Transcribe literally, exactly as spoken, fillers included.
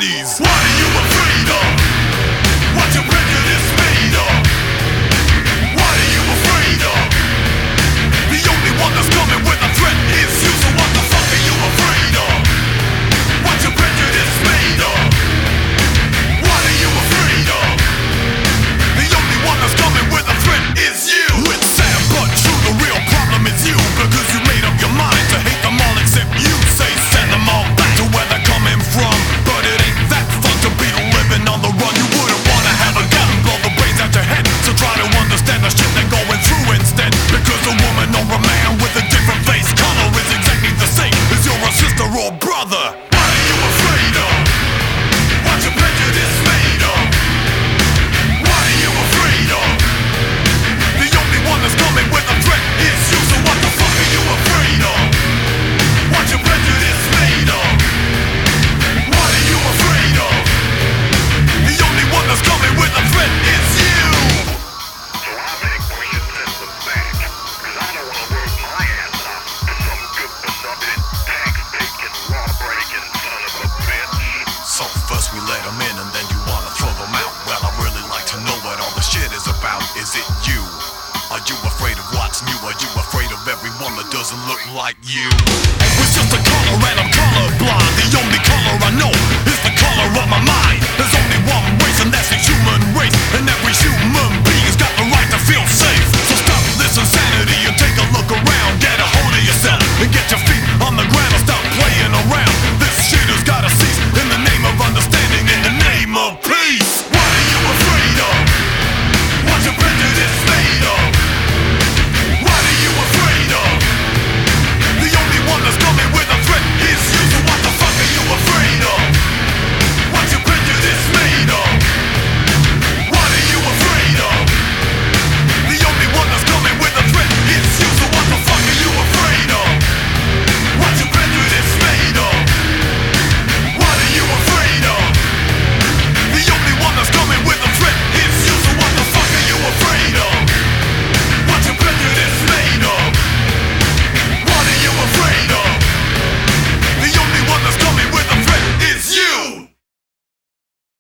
bodies. What are you afraid of? What's your prejudice made of? What are you afraid of? The only one that's coming with a threat is you. So what the fuck are you afraid of? What's your prejudice made of? What are you afraid of? The only one that's coming with a threat is you. It's sad but true, the real problem is you. Because you made up your mind to hate them all except you. Say send them all back to where they're coming from. But it ain't that fun to be living on the run. You wouldn't wanna have a gun blow the brains out your head. So try to understand the shit they're going through instead. Because a woman or a man with a different face color is exactly the same as your sister or brother. What are you afraid of? What's your prejudice made of? What are you afraid of? The only one that's coming with a threat is you. So what the fuck are you afraid of? What's your prejudice made of? What are you afraid of? The only one that's coming with a threat is you. So I think we should send them back. Cause I don't wanna work my ass off for some good beloved tax-taking, law-breaking son of a bitch. So first we let them in and then you wanna throw them out. Well, I really like to know what all the shit is about. Is it you? Are you afraid of what's new? Are you afraid of everyone that doesn't look like you? It's just a color and I'm colorblind. The only color I